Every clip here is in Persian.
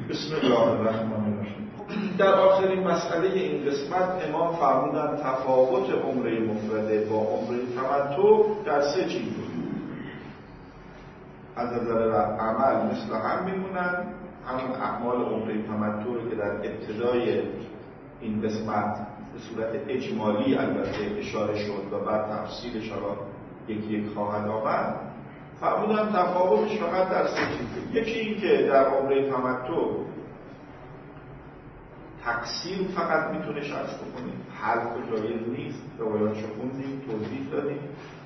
بسم الله الرحمن الرحیم. در آخرین مسئله این قسمت امام فرمودن تفاوت عمره مفرده با عمره تمتع در سه چیز از نظر عمل مثل هم میمونن، همون اعمال عمره تمتع که در ابتدای این قسمت به صورت اجمالی البته اشاره شد و بعد تفصیلش را یکی یک خواهد آمد. فرمودن تفاوتش فقط در سه چیزه. یکی این که در عمره تمتع تقصیر فقط میتونه شخص بکنیم، حلق و جایز نیست، روایاتشو خوندیم توضیح دادیم.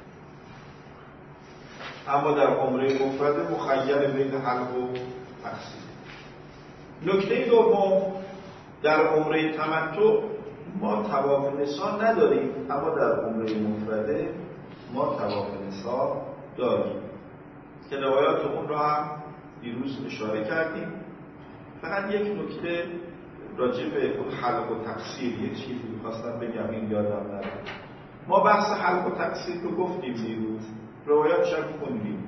اما در عمره مفرده مخیر بین حلق و تقصیر. نکته دوم، در عمره تمتع ما طواف نسا نداریم، اما در عمره مفرده ما طواف نسا داریم که روایات اون را هم دیروز اشاره کردیم. فقط یک نکته راجع به اون حلق و تقصیر یک چیزی می‌خواستم بگم، این یادم نره. ما بحث حلق و تقصیر رو گفتیم دیروز، روایاتش هم خوندیم.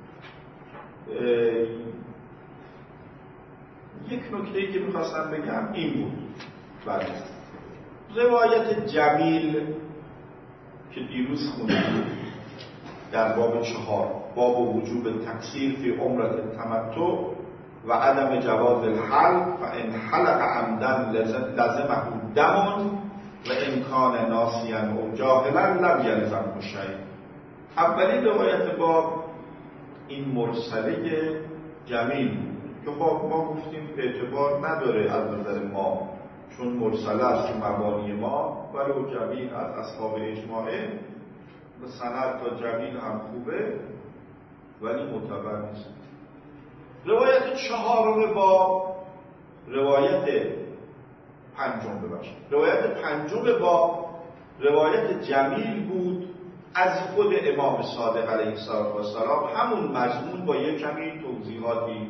یک نکته‌ای که می‌خواستم بگم این بود. بله. روایت جمیل که دیروز خوندیم در باب 4، باب وجوب تقصیر فی عمره تمتع و عدم جواز الحلق فان حلق عمدا لزمه دم و ان کان ناسیا او جاهلا لم یلزمه شیء. اولین روایت باب این مرسله جمیل که خب ما گفتیم اعتبار نداره از نظر ما، چون مرسله است تو مبانی ما، ولو جمیل از اصحاب اجماعه و سند تا جمیل هم خوبه ولی معتبر نیست. روایت 4 با روایت 5 با روایت جمیل بود از خود امام صادق علیه السلام، همون مضمون با یک کمی توضیحاتی.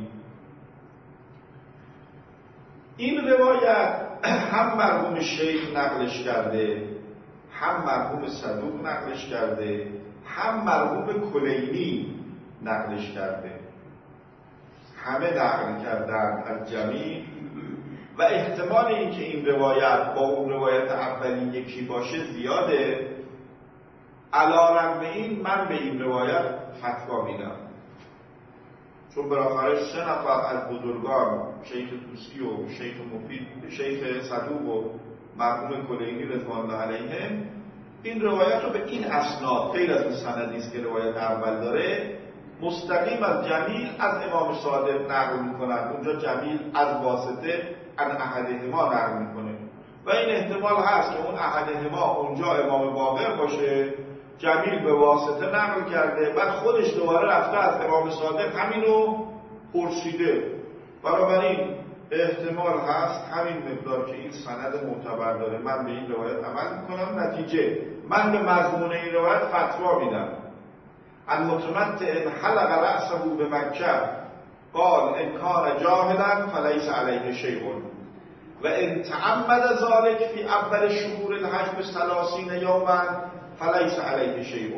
این روایت هم مرحوم شیخ نقلش کرده، هم مرحوم صدوق نقلش کرده، هم مرحوم کلینی نقلش کرده. همه نقل کردن از جمیل و احتمال اینکه این روایت با اون روایت اولی یکی باشه زیاده. علی‌رغم این من به این روایت فتوا میدم، چون بالاخره 3 نفر از بزرگان، شیخ طوسی و شیخ مفید، شیخ صدوق و مرحوم کلینی رضوان الله علیهم این روایت رو به این اسناد، غیر از اون سندی است که روایت اول داره، مستقیم از جمیل از امام صادق نقل میکنن. اونجا جمیل از واسطه عن احدهما نقل میکنه و این احتمال هست که اون احدهما اونجا امام باقر باشه، جمیل به واسطه نقل کرده، بعد خودش دوباره رفته از امام صادق همینو پرسیده. بنابراین احتمال هست همین مقدار که این سند معتبر داره من به این روایت عمل میکنم. نتیجه من به مضمون این روایت فتوا میدم. المتمتع ان حلق رأسه بمکه قال ان کان جاهلا فلیس علیه شیء و ان تعمد ذلك فی اول شهور الحج ب30 یوما فلیس علیه شیء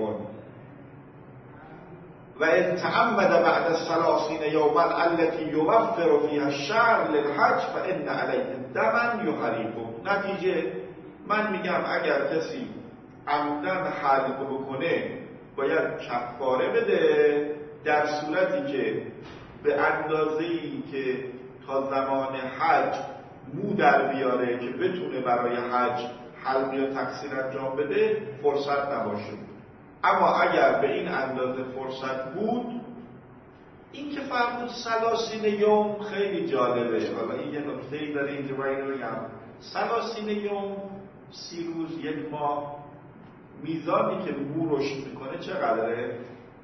و ان تعمد بعد 30 یوما التي یوفر فیها الشهر للحج فان علیه دما یحرقه. نتیجه من میگم اگر کسی عمدن حلق بکنه باید کفاره بده، در صورتی که به اندازه‌ای که تا زمان حج مو در بیاره که بتونه برای حج حلق یا تقصیر انجام بده فرصت نباشه. اما اگر به این اندازه فرصت بود، این که فرمود 30 یوم خیلی جالبه. حالا این یه نکته‌ای داره اینجا باید بگم، 30 یوم 30 روز، 1 ماه، میزانی که مو رشد میکنه چقدره؟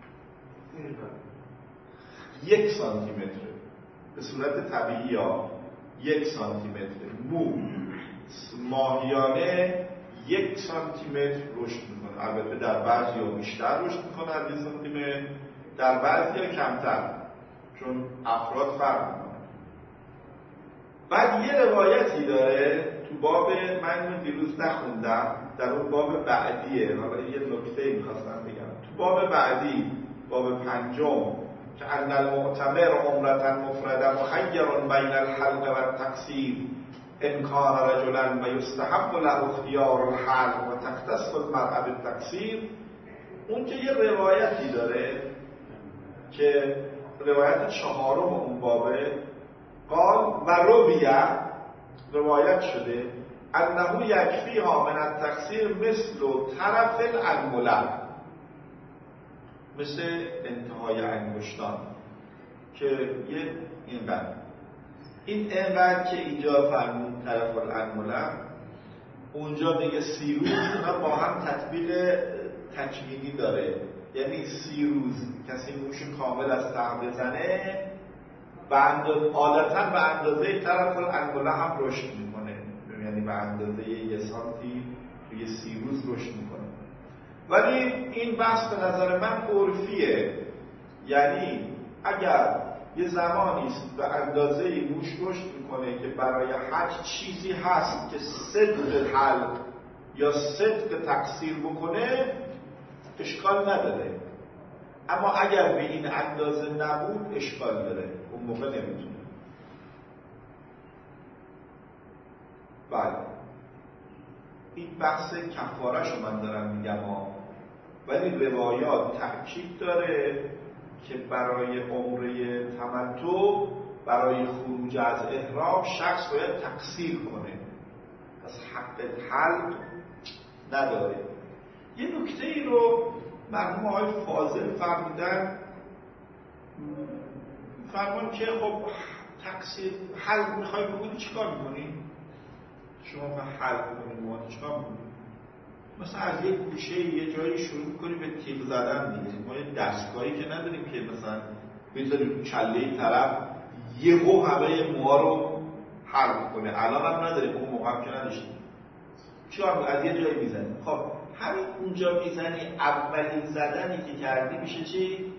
1 سانتیمتر به صورت طبیعی ها، 1 سانتیمتر مو ماهیانه 1 سانتیمتر رشد میکنه. البته در بعضی ها بیشتر رشد میکنه از 1 سانتیمتر، در بعضی ها کمتر، چون افراد فرق میکنه. بعد یه روایتی داره تو باب، من اینو دیروز نخوندم، در اون باب بعدیه، حالا یه نکته میخواستم بگم، تو باب بعدی، باب 5 که ان المعتمر عمرة مفرده مخیر بین الحلق و التقصیر ان کان رجلا و یستحب له اختیار الحلق و تختص المرأة بالتقصیر. اون که یه روایتی داره که روایت 4 اون بابه، قال و روایت شده انه یکفیها من التقصیر مثل طرف الانمله، مثل انتهای انگشتان که یه اینقدر که اینجا فرمون طرف الانمله، اونجا دیگه 30 روز اینا با هم تطبیق تکمیلی داره. یعنی 30 روز کسی موش کامل از ته بزنه عادتاً به اندازه طرف الانگله هم رشد میکنه، یعنی به اندازه 1 سانتی توی 30 روز رشد میکنه. ولی این بحث به نظر من عرفیه، یعنی اگر یه زمانی است به اندازه موش رشد میکنه که برای حج چیزی هست که صدق حلق یا صدق تقصیر بکنه اشکال نداره، اما اگر به این اندازه نبود اشکال داره، اون موقع نمیتونه. بله این بحث کفاره‌شو من دارم میگم ولی روایات تأکید داره که برای عمره تمتع، برای خروج از احرام شخص باید تقصیر کنه، پس حق حلق نداره. یه نکته ای رو مرحوم آقای فاضل فرمون که خب تقصیر حلق میخوای بکنی چیکار میکنی؟ شما حلق بکنی چیکار میکنی؟ مثلا از یه گوشه یه جایی شروع میکنی به تیغ زدن دیگه. ما یه دستگاهی که نداریم که مثلا بذاریم کله طرف یهو همه موها رو حلق کنه، الان هم نداریم، اون موقع هم که نداشتیم. چیکار از یه جایی میزنیم؟ خب همین اونجا میزنی، اولین زدنی که کردی میشه چی؟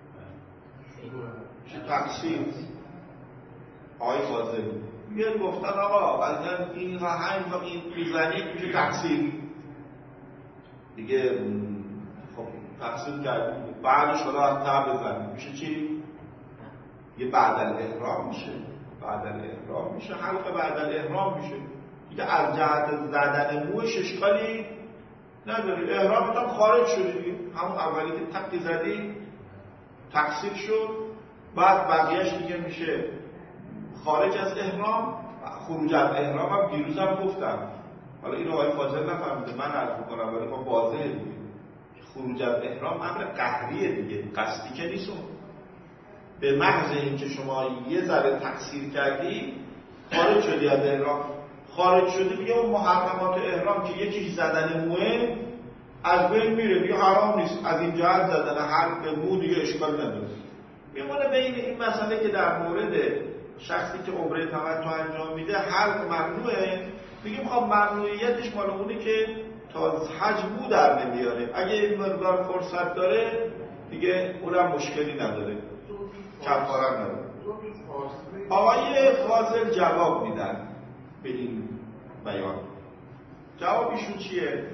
میشه تقصیر. آقای فاضل میاد گفتن آقا از این همین این میزنی میشه تقصیر دیگه. خب تقصیر کردی، بعدش حالا از ته بزنی میشه چی؟ یه بعد الاحرام میشه، بعد الاحرام میشه، حلق بعد الاحرام میشه دیگه. از جهت زدن موش اشکالی نداری، احرامت هم خارج شدی دیگه، همون اولی که تقی زدی تقصیر شد، بعد بقیهش دیگه میشه خارج از احرام. خروج از احرام هم دیروز هم گفتم، حالا این رو آقای فاضل نفهمیده، من عرض میکنم ولی خب واضحه دیگه، خروج از احرام امر قهریه دیگه، قصدی که نیست. به محض اینکه شما یه ذره تقصیر کردی خارج شدی از احرام، خارج شدی دیگه اون محرمات احرام که یکیش زدن موه از بین میره دیگه، حرام نیست. از این جهت زدن حلق مو دیگه اشکال نداره. میمونه بین این مسئله که در مورد شخصی که عمره تمتع انجام میده حلق ممنوعه، میگیم خب ممنوعیتش مال اونه که تا حج مو در نمیاره، اگه این مقدار فرصت داره دیگه اونم مشکلی نداره، کفاره نداره. آقای فاضل جواب میدن به این بیان. جوابشون چیه؟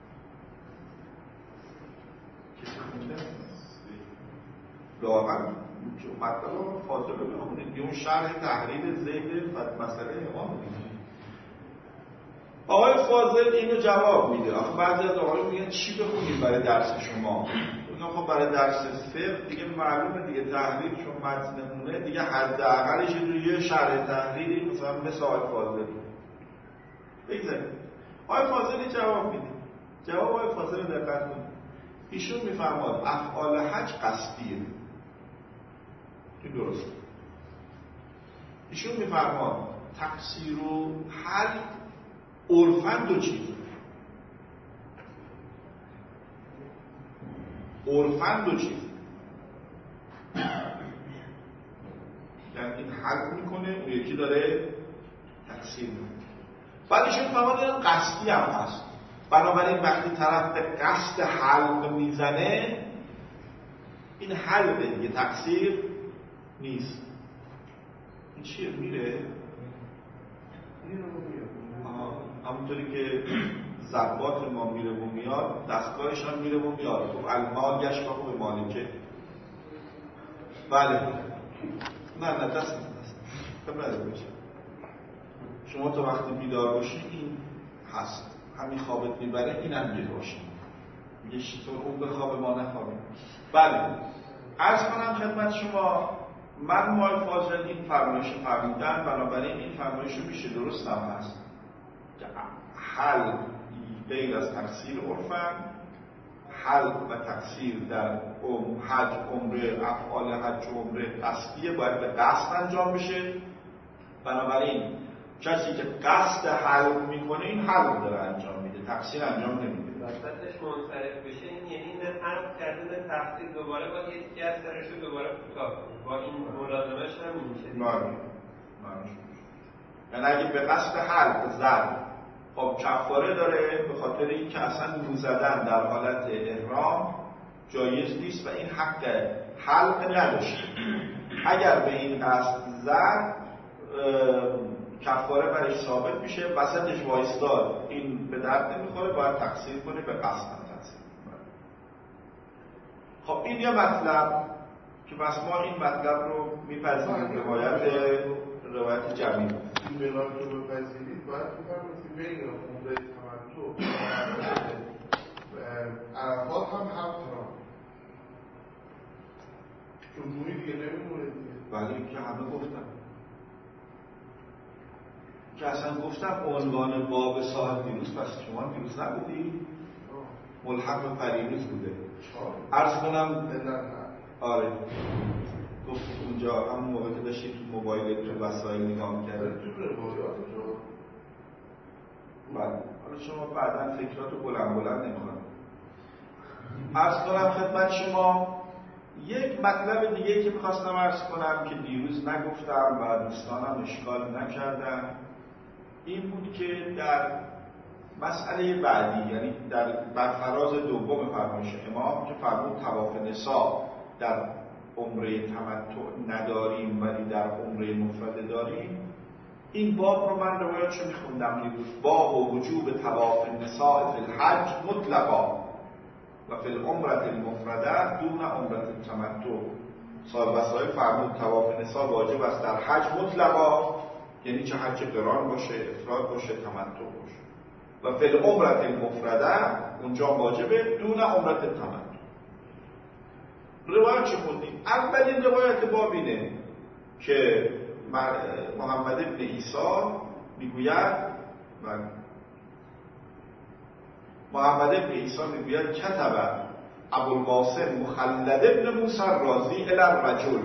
واقعا مطلب فاضل رو بخونید، اون شرح تحریر زید مسئله امام میگه. آقای فاضل اینو جواب میده. آخه بعضی از آقایون میگن چی بخونیم برای درس شما؟ میگن خب برای درس فقه دیگه معلومه دیگه، تحریر چون متنمونه دیگه حداقلش یه شرح تحریری مثل آقای فاضل بگذاریم. آقای فاضلی جواب میده. جواب آقای فاضل دقت کنید. ایشون میفرماد افعال حج قصدیه، این درسته. ایشون میفرماد تقصیر و حل عرفاً دو چیز، عرفاً دو چیز، یعنی این حل میکنه اون یکی داره تقصیر میکنه. بعد ایشون میفرماد این قصدی هم هست، بنابراین وقتی طرف به قصد حلق میزنه این حلقه دیگه، تقصیر نیست. این چیه میره؟ همونطوری که ضباط ما میره و میاد، دستگاهش هم میره و میاد. خب المال گشت به مالکه. بله نه دست بله باشه. شما تا وقتی بیدار باشید این هست، همین خوابت میبره، این هم بیدار باشید میگه شطور اون به خواب ما نخوابیم. بله عرض کنم خدمت شما من مای فاضل این فرمایش فهمیدن، بنابراین این فرمایش رو میشه درست هم هست که حل غیر از تقصیر عرفن، حل و تقصیر در حج عمره، افعال حج عمره قصدیه، باید به قصد انجام بشه. بنابراین کسی که قصد حل میکنه این حل داره انجام میده، تقصیر انجام نمیده. وسطش منصرف بشه این یعنی نه حل کردن تقصیر دوباره باید یه دیگه از سرش رو دوباره کوتاه با این ملازمش هم میشه. یعنی اگه به قصد حل زد خب کفاره داره، به خاطر اینکه اصلا مو زدن در حالت احرام جایز نیست و این حق حلق نداشت. اگر به این قصد زد کفاره برش ثابت میشه، وسطش وایستاد این به درد نمیخوره، باید تقصیر کنه، به قصد هم تقصیر کنه. خب این یه مطلب که بس ما این مطلب رو میپذیریم روایت جمعی. این مقدار که بپذیرید باید بفرمایید بین عمره تمتع عرفات هم همچنان جمهوری دیگه نمیمونه دیگه. ولی که همه گفتم که اصلا گفتم عنوان باب صاحب دیروز، پس شما دیروز نبودی؟ ملحق به پریروز بوده. عرض کنم آره گفت اونجا همون موقع که داشتید تو موبایل تو وسایل نگاه می‌کردید تو روایات تو بعد حالا شما بعداً فکراتو بلند نمی‌خوام. عرض کنم خدمت شما یک مطلب دیگه که می‌خواستم عرض کنم که دیروز نگفتم و دوستانم اشکال نکردن این بود که در مسئله بعدی، یعنی در فراز دوم فرمایش امام که فرمود طواف نسا در عمره تمتع نداریم ولی در عمره مفرده داریم، این باب رو من روایتشو میخوندم دیروز. باب و وجوب طواف النساء فی الحج مطلقا و فی العمره المفرده دون عمره تمتع. صاحب وسائل فرمود طواف نساء واجب است در حج مطلقا، یعنی چه حج قران باشه، افراد باشه، تمتع باشه، و فی العمره المفرده اونجا واجبه دون عمره تمتع. روایت چه خوندیم؟ اولین روایت باب اینه که محمد ابن عیسی میگوید کتب ابوالقاسم مخلد ابن موسی الرازی الی الرجل.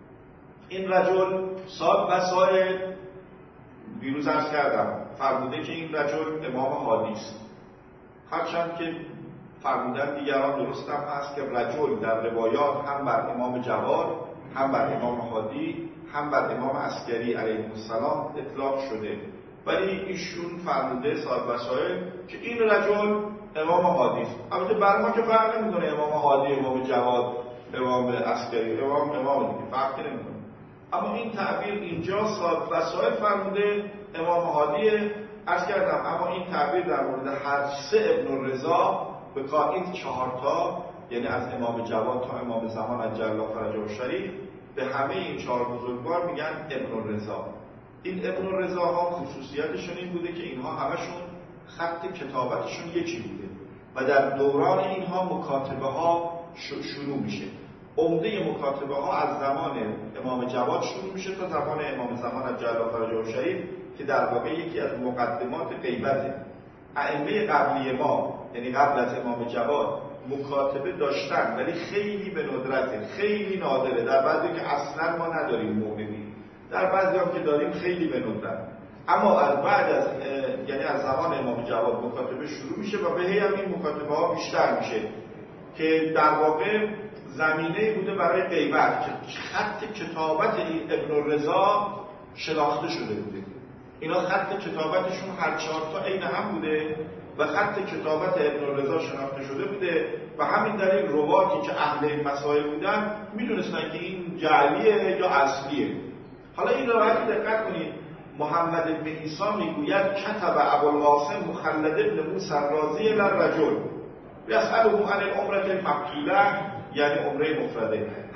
این رجل صاحب وسائل دیروز عرض کردم فرموده که این رجل امام هادی است، هرچند که فرمودن دیگران درست هم هست که رجل در روایات هم بر امام جواد، هم بر امام هادی، هم بر امام عسکری علیه السلام اطلاق شده، ولی ایشون فرموده صاحب وسائل که این رجل امام هادی است. البته بر ما که فرق نمیکنه امام هادی، امام جواد، امام عسکری، امام دیگه فرقی نمیکنه، اما این تعبیر اینجا صاحب وسائل فرموده امام هادی. عرض کردم اما این تعبیر در مورد هر سه ابن رضا به قائد 4 تا، یعنی از امام جواد تا امام زمان عجل الله فرجه الشریف، به همه این 4 بزرگوار میگن ابن رضا. این ابن رضا ها خصوصیتشون این بوده که اینها همشون خط کتابتشون یکی بوده و در دوران اینها مکاتبه ها شروع میشه. عمده مکاتبه ها از زمان امام جواد شروع میشه تا زمان امام زمان عجل الله فرجه الشریف که در واقع یکی از مقدمات غیبته. ائمه قبلی ما یعنی قبل از امام جواد مکاتبه داشتن ولی خیلی به ندرته، خیلی نادره. در بعضی که اصلا ما نداریم موقعی، در بعضی هم که داریم خیلی به ندرت. اما از بعد از یعنی از زمان امام جواد مکاتبه شروع میشه و به هی هم این مکاتبه ها بیشتر میشه که در واقع زمینه بوده برای غیبت که خط کتابت این ابن رضا شناخته شده بوده. اینا خط کتابتشون هر 4 تا عین هم بوده و خط کتابت ابن رضا شناخته شده بوده و همین دلیل رواتی که اهل مسائل بودن میدونستن که این جعلیه یا اصلیه. حالا این روایت دقت کنید، محمد بن عیسی میگوید کتب ابوالقاسم مخلد ابن موسی الرازی الی الرجل یسأله عن العمره المقبوله، یعنی عمره مفرده.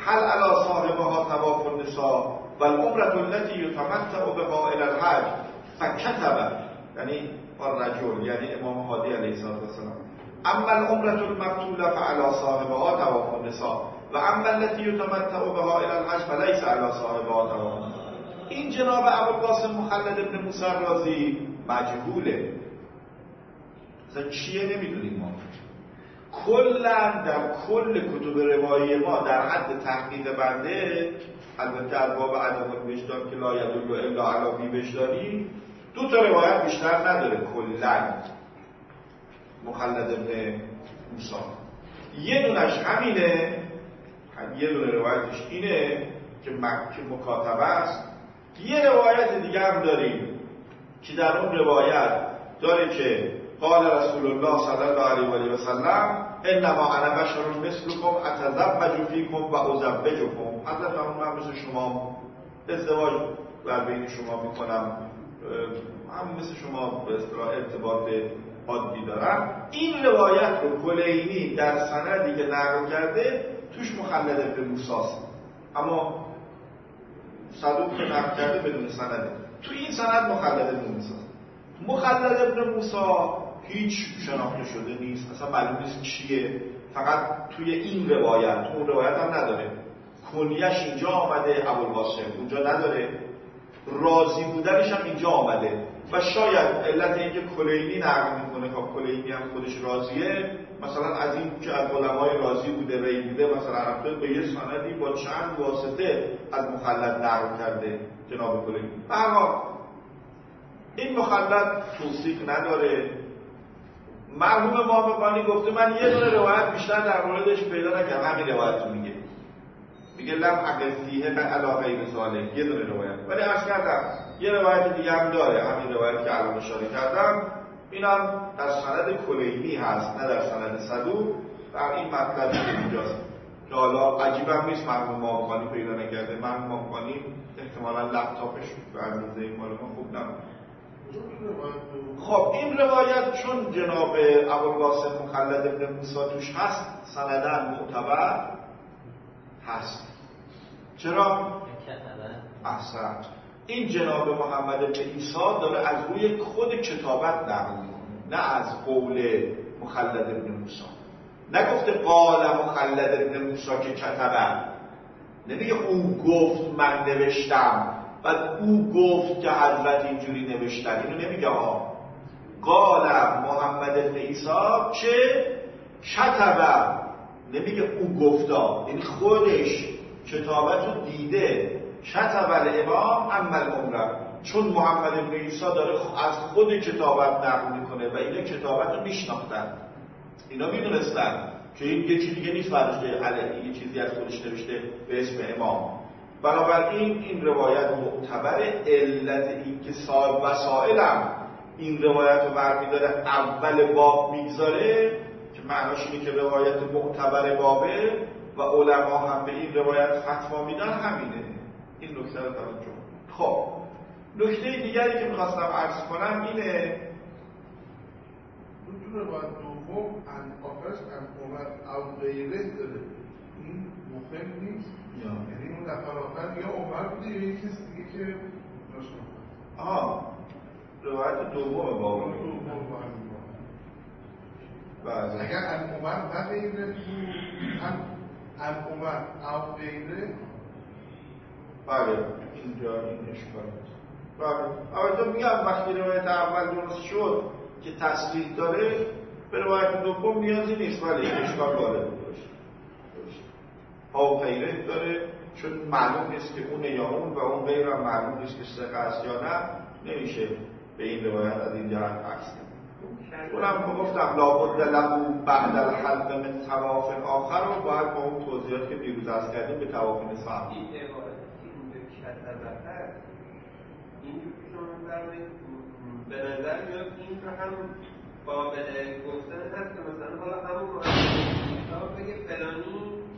هل علی صاحبها طواف النساء و العمره التي یتمتع بها الی الحج فکتب، یعنی الرجل یعنی امام هادی علیه السلام، اما العمره المبطوله فعلی صاحبها طواف النساء و اما التي یتمتع بها الی الحج فلیس علی صاحبها طواف النساء. این جناب ابوالقاسم مخلد ابن موسی رازی مجهوله، مثلا چیه نمیدونیم ما. کلا در کل کتب روایی ما در حد تحقیق بنده، البته در باب عدم الوجدان که لا یدل الا علی بی وجدانی، دو تا روایت بیشتر نداره کلا مخلد ابن موسی. یه دونش همینه، یه دونه روایتش اینه که مکاتبه است. یه روایت دیگه هم داریم که در اون روایت داره که قال رسول الله صلی الله علیه و آله و سلم انما انا بشر مثلکم اتزوج فیکم و ازوجکم. حضرت من مثل شما ازدواج بر بین شما میکنم، هم مثل شما به اصطلاح ارتباط عادی دارم. این روایت رو کلینی در سندی که نقل کرده توش مخلد ابن موسی است، اما صدوق که نقل کرده بدون سنده. توی این سند مخلد ابن موسی است. مخلد ابن موسی هیچ شناخته شده نیست، اصلا معلوم نیست چیه، فقط توی این روایت، اون روایت هم نداره. کنیش اینجا آمده ابوالقاسم، اونجا نداره. راضی بودنش هم اینجا آمده و شاید علت اینکه کلینی نقل میکنه که کلینی هم خودش راضیه، مثلا از این که از علمای راضی بوده ری بوده، مثلا رفته به یه سندی با چند واسطه از مخلد نقل کرده جناب کلینی. به هر حال این مخلد توثیق نداره. مرحوم امام بانی گفته من یه دونه روایت بیشتر در موردش پیدا نکردم، همین روایت میگه لم عقل فیه علی غیر ذالک، یه دونه روایت. ولی عرض کردم یه روایت دیگه هم داره، همین روایتی که الان اشاره کردم، اینم در سند کلینی هست نه در سند صدوق. در این مطلب اینجاست که حالا عجیبم نیست مرحوم امام بانی پیدا نکرده. مرحوم امام بانی احتمالاً لپتاپش به اندازه مال ما خوب نبود. خب این روایت چون جناب ابوالقاسم مخلد ابن موسی توش هست، سنداً معتبر هست. چرا؟ احسن. این جناب محمد بن عیسی داره از روی خود کتابت نقل میکنه، نه از قول مخلد ابن موسی. نگفته قال مخلد ابن موسی که کتبه، نمیگه او گفت من نوشتم بعد او گفت که حضرت اینجوری نوشتن، اینو نمیگه ها. قال محمد بن عیسی چه کتبه، نمیگه او گفتا، یعنی خودش کتابت رو دیده. کتب الامام اما العمره، چون محمد بن عیسی داره از خود کتابت نقل میکنه و اینا کتابت رو میشناختن، اینا میدونستن که این یه چیزی دیگه نیست فرشته علیه، یه چیزی از خودش نوشته به اسم امام. بنابراین این روایت معتبره. علت این که وسائلم این روایت رو برمیداره اول باب میگذاره که معناش اینه که روایت معتبر بابه و علما هم به این روایت فتوا میدن، همینه. این نکته رو توجه. خب نکته دیگری که میخواستم عرض کنم اینه تو روایت دوم آخرش عمر او غیره داره، این مهم نیست. یعنی اون نفر آخر یا عمر بوده یا یکی دیگه که نشناختم. روایت دوم بابا اگر عمر و غیره عمر او غیره، بله اینجا این اشکال است. بله البته میگم وقتی روایت اول درست شد که تصریح داره، به روایت دوم نیازی نیست، ولی این اشکال وارد باشه. او غیره داره چون معلوم نیست که اون یا اون و اون غیر هم معلوم نیست که ثقه است یا نه، نمیشه به این روایت از این جهت عکس کرد. اونم گفتم لابد له بعد الحلق من طواف آخر رو باید با اون توضیحاتی که دیروز عرض کردیم به طواف نصف. این عبارتی که این به کتبه هست، این شما برمید به نظر میاد این رو هم قابل گفتن هست که مثلا حالا همون مؤسسه بگه فلانی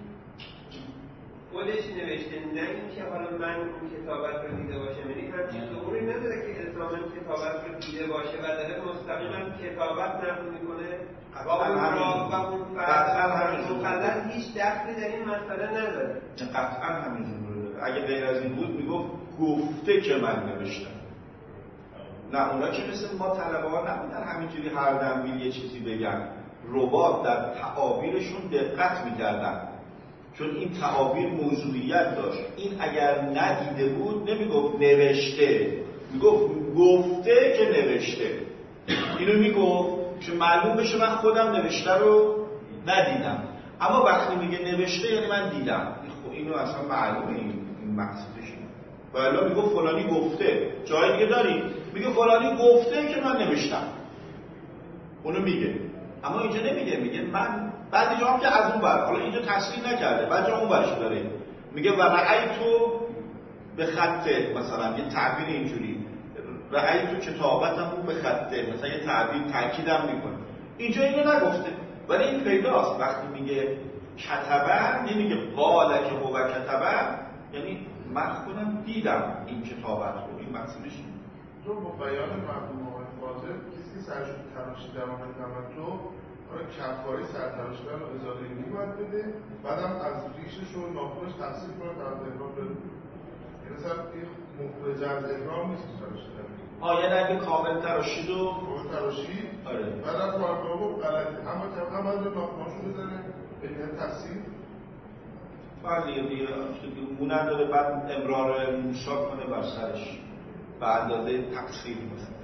خودش نوشته، نه این که حالا من اون کتابت رو دیده باشم. یعنی همچین ظهوری نداره که الزاماً کتابت رو دیده باشه و داره مستقیما کتابت نقل میکنه. و اون فرد مقلد هیچ دخلی در این مسئله نداره. قطعا همینجوره. اگه غیر از این بود میگفت گفته که من نوشتم. نه اونا که مثل ما طلبه ها نبودن همینجوری هر دم یه چیزی بگن. رباط در تعابیرشون دقت میکردن، چون این تعابیر موضوعیت داشت. این اگر ندیده بود نمیگفت نوشته، میگفت گفته که نوشته. اینو میگفت چون معلوم بشه من خودم نوشته رو ندیدم. اما وقتی میگه نوشته یعنی من دیدم. خب اینو اصلا معلومه این مقصودش اینه. و الا میگفت فلانی گفته. جای دیگه داریم میگه فلانی گفته که من نوشتم، اونو میگه. اما اینجا نمیگه، میگه من. بعد جا هم که از اون بر، حالا اینجا تصریح نکرده، بعد جا اون برش داره میگه و رأیتو به خطه، مثلا یه تعبیر اینجوری رأیتو کتابتم به خطه، مثلا یه تعبیر تاکیدم میکنه. اینجا اینو نگفته ولی این پیداست. وقتی میگه کتبه نمیگه قال که هو کتبه، یعنی من خودم دیدم این کتابت رو. این مقصودش اینه. تو با بیان مرحوم آقای فاضل کسی سرش تراشی در آمد توجه کفاره سرتراشیدن رو ازاده اینی باید بده، بعدم از ریشش و ناخونش تقصیر کنه در احرام بده. این مثلا این مخرج از احرام نیست تراشیدن. یعنی اگه کامل تراشید و کامل تراشید بعدم مرحوم غلطه، هم از ناخوناشو بزنه به این تقصیر. بله دیگه مو نداره، بعد امرار موشا کنه بر سرش به اندازه تقصیر مثلا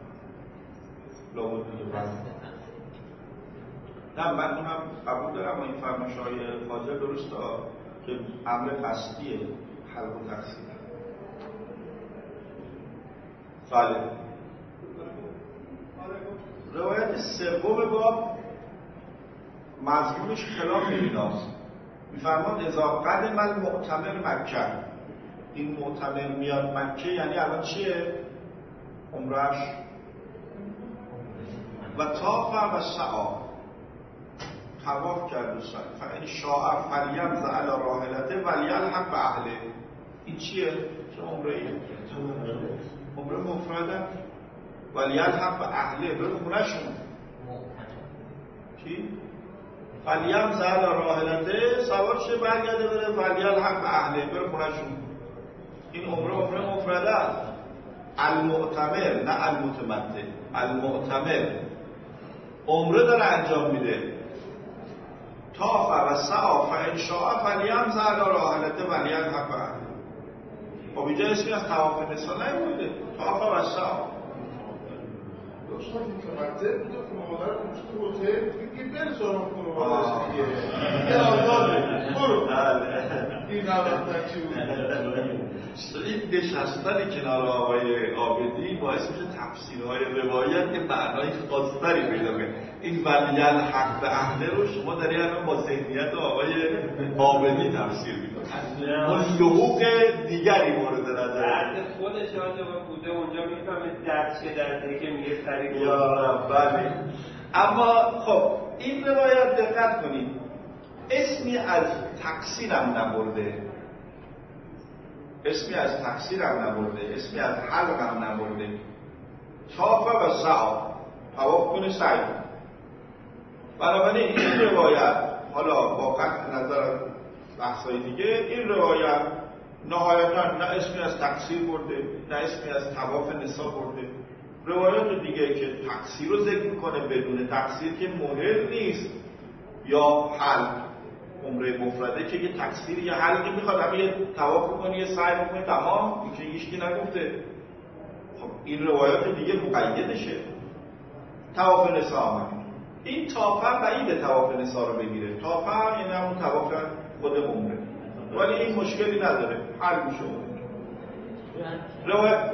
لابد دیگه. نه من اونم قبول دارم و این فرمایش‌های فاضل درسته که امر قصدیه حلق و تقصیر. بله. روایت سوم باب مضمونش خلاف ایناست. میفرماد اذا قدم المعتمر مکه، این معتمر میاد مکه یعنی الان چیه؟ عمرش و طاف و سعی، طواف کرد و سعی. فإن شاء فلیمض علی راحلته ولیلحق باهله. این چیه؟ چه عمره‌ای؟ عمره مفرده. ولیلحق باهله، بره خونه‌شون. چی؟ فلیمض علی راحلته، سوار شه برگرده بره ولیلحق باهله، بره خونه‌شون. این عمره مفرده است. المعتمر نه المتمتع، المعتمر عمره داره انجام میده. طاف و سعی فإن شاء فلیمض علی راحلته ولیلحق باهله. خب اینجا اسمی از طواف نسا نیومده. طاف و سعی دوستان متمتع بوده که مادر کشته هتل میگه بر سرم خانواده‌اش دیگه دیگه آزاده برو. این نوستن چی بود؟ این نشستن کنار آقای عابدی باعث میشه تفسیرهای روایت که معنای خاص‌تری پیدا کنه. این ولیلحق باهله رو شما داری الان با ذهنیت آقای عابدی تفسیر می‌کنید. اون حقوق دیگری مورد نظر درد خودش آنجا بوده، اونجا میفهمه درد چه درده که میگه سری یا بله. اما خب این روایت دقت کنید اسمی از تقصیرم نبرده، اسمی از تقصیرم نبرده، اسمی از حلقم نبرده. طاف و سعی، طواف کنه سعی. بنابراین این روایت حالا با قطع نظر بحثای دیگه این روایت نهایتا نه اسمی از تقصیر برده نه اسمی از طواف نسا برده. روایات دیگه که تقصیر رو ذکر میکنه بدون تقصیر که مهم نیست، یا حلق عمره مفرده که یه تقصیر یه حلقی میخواد همه یه طواف کنی یه سعی بکنی تمام، این که هیچکی نگفته. خب این روایات دیگه مقیدشه. طواف نسا آمد این طافه بعید طواف نسا رو بگیره. طافه یعنی همون طواف خود عمره، ولی این مشکلی نداره، حل میشه. روایت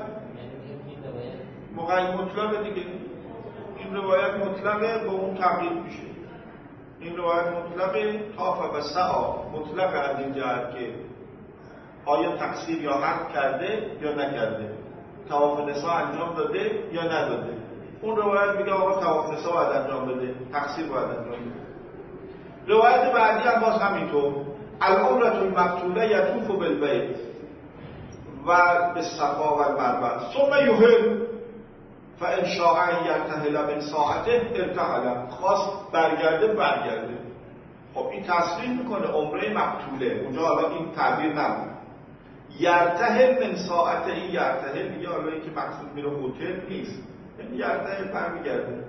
مقید مطلقه دیگه، این روایت مطلقه با اون تقیید میشه. این روایت مطلقه، طاف و سعی مطلقه از این جهت که آیا تقصیر یا حق کرده یا نکرده، طواف نسا انجام داده یا نداده. اون روایت میگه آقا طواف نسا باید انجام بده، تقصیر باید انجام بده. روایت بعدی هم باز همینطور، العمرة المقتوله یطوف بالبیت و بالصفا و المروه ثم یحل فان شاء ان یرتحل من ساعته ارتحل، خواست برگرده. خب این تصریح میکنه عمره مقتوله. اونجا حالا این تعبیر نبود. یرتحل من ساعته، این یرتحل دیگه حالا این که مقصود میره هتل نیست، یعنی یرتحل برمیگرده.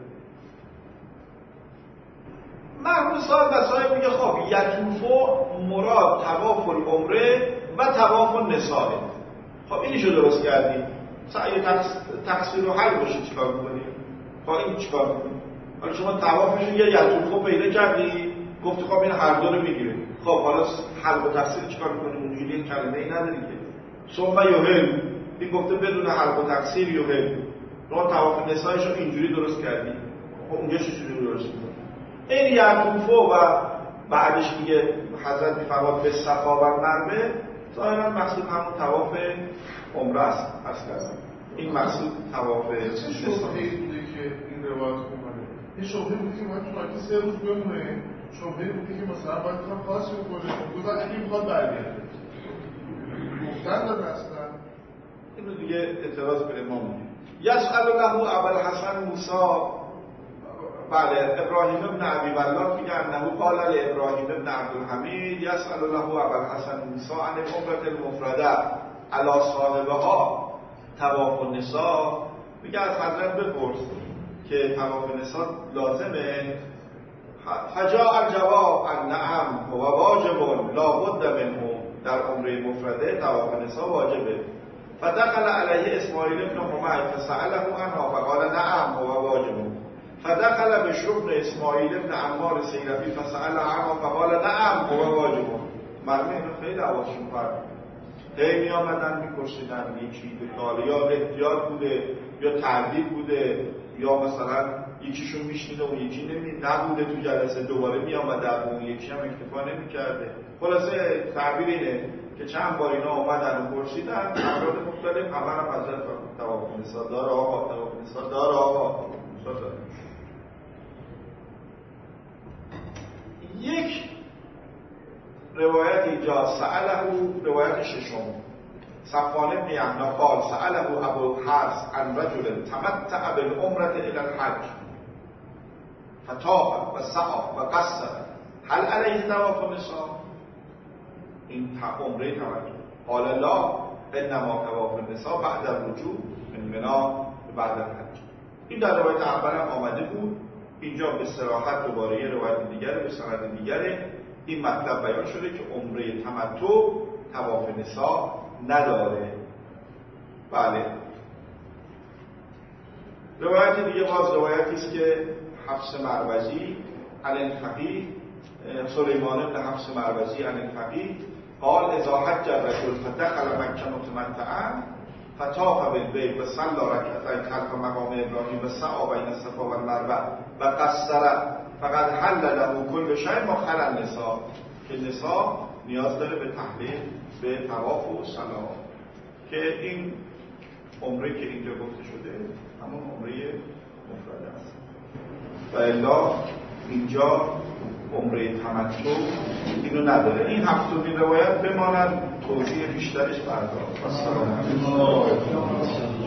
مرحوم صاحب وسائل میگه خب یطوفو مراد طواف العمره و طواف النساء. خب اینشو درست کردیم. سعی تقصیر رو حل باشه چیکار میکنیم؟ خب این چیکار میکنیم؟ حالا شما طوافش یه یطوفو پیدا کردی، گفتی خب این هر دو رو میگیره. خب حالا حل و تقصیر چیکار میکنیم؟ اونجوری کلمه ای نداری که. ثم یهل، این گفته بدون حل و تقصیر یهل. رو طواف نسایش رو اینجوری درست کردی. خب اونجا چجوری درست میکنی؟ این یطوفو و بعدش میگه حضرت میفرماد به صفا و مروه، ظاهرا مقصود همون طواف عمره است. اصلا این مقصود طواف چه شبهه‌ای بوده که این روایت میکنه؟ این شبهه بوده که باید تو 3 روز بمونه، شبهه بوده که مثلا باید هم خاصی بکنه، گفتن اگه میخواد برگرده گفتن داده اصلا این رو دیگه اعتراض به امام میگه. یسأل له ابوالحسن موسی، بله ابراهیم ابن ابی ولاد میگه انه قال لابراهیم ابن عبدالحمید یسأل له ابوالحسن موسی عن العمرة المفردة علی صاحبها طواف النساء. میگه از حضرت بپرس که طواف نساء لازمه. فجاء الجواب ان نعم هو واجب لا بد منه، در عمره مفرده طواف نساء واجبه. فدخل علیه اسماعیل ابن حمید فسأله عنها فقال نعم هو واجب. فدخل بشر بن اسماعیل ابن عمار سیرفی فسأل عنها فقال نعم هو واجب. مرمه اینو خیلی حواسشون فرد هی می آمدن میپرسیدن یکی دو یا احتیاط بوده یا تردید بوده یا مثلا یکیشون میشنیده اون یکی نبوده تو جلسه، دوباره می آمدن اون یکی هم اکتفا نمیکرده. خلاصه تعبیر اینه که چند بار اینا آمدن و پرسیدن، افراد مختلف همه هم حضرت طواف نساء داره آقا، طواف نساء داره آقا. یک روایت اینجا سأله، روایت ششم صفوان بن یحیی قال سأله ابو حفص عن رجل تمتع بالعمرة الى الحج فطاف و سعى و قصر هل علیه طواف النساء؟ این عمره تمتع. قال لا انما طواف النساء بعد الرجوع من منی بعد الحج. این در روایت اول هم آمده بود، اینجا به صراحت دوباره یه روایت دیگره به سند دیگره این مطلب بیان شده که عمره تمتع طواف نساء نداره. بله. روایت دیگه باز روایتی است که حفص مروزی عن الفقیه، سلیمان بن حفص مروزی عن الفقیه قال اذا حج الرجل فدخل مکه متمتعا فطاف بالبیت و صلی رکعتین خلف مقام ابراهیم و سعی بین الصفا و المروه و قصر فقد حل له کل شیء مخل النساء، که نساء نیاز داره به تحلیل به طواف و سلام. که این عمره که اینجا گفته شده همون عمره مفرده است. و الا اینجا عمره تمتع اینو نداره. این هفتمین روایت بماند توضیح بیشترش فردا. السلام علیکم.